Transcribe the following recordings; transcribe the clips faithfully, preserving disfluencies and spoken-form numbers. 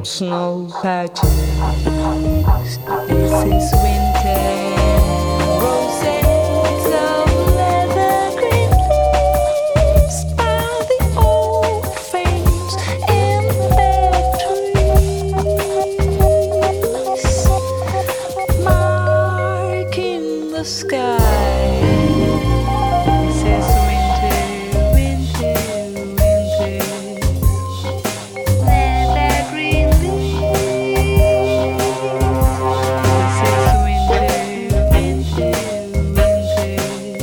snow patches. This is winter. Roses of leather green leaves are the old frames in their trees, marking the sky. This is winter, winter, winter. Leather green leaves. This is winter, winter, winter.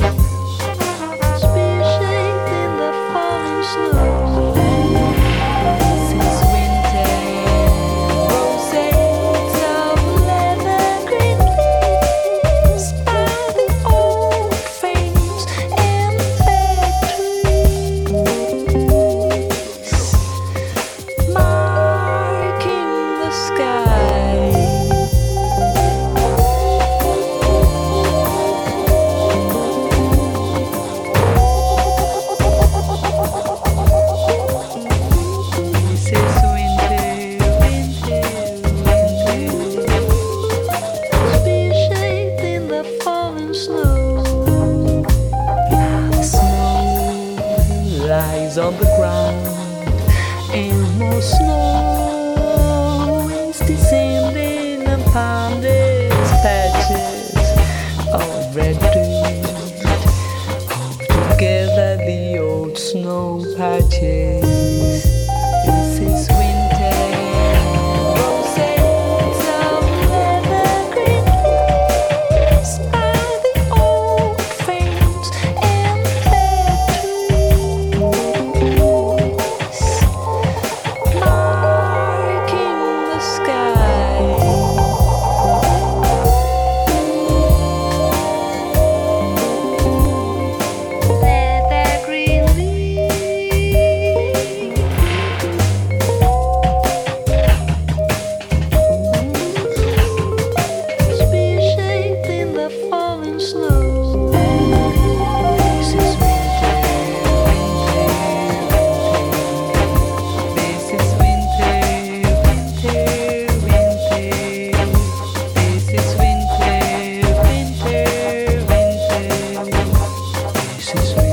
Spear shaped in the falling snow. This is winter. Roses of leather green leaves are the old frames in their trees, marking the sky. This is winter, winter, winter. Spear shaped in the falling snow. The snow lies on the ground, and more snow is descending upon these patches of red dirt. All together, the old snow patches. This is winter. Roses of leather green leaves are the old frames in their trees, marking the sky. Leather green leaves. Spear shaped in the falling snow. This is winter, winter, winter. This is winter, winter, winter. This is winter, winter, winter. This is winter.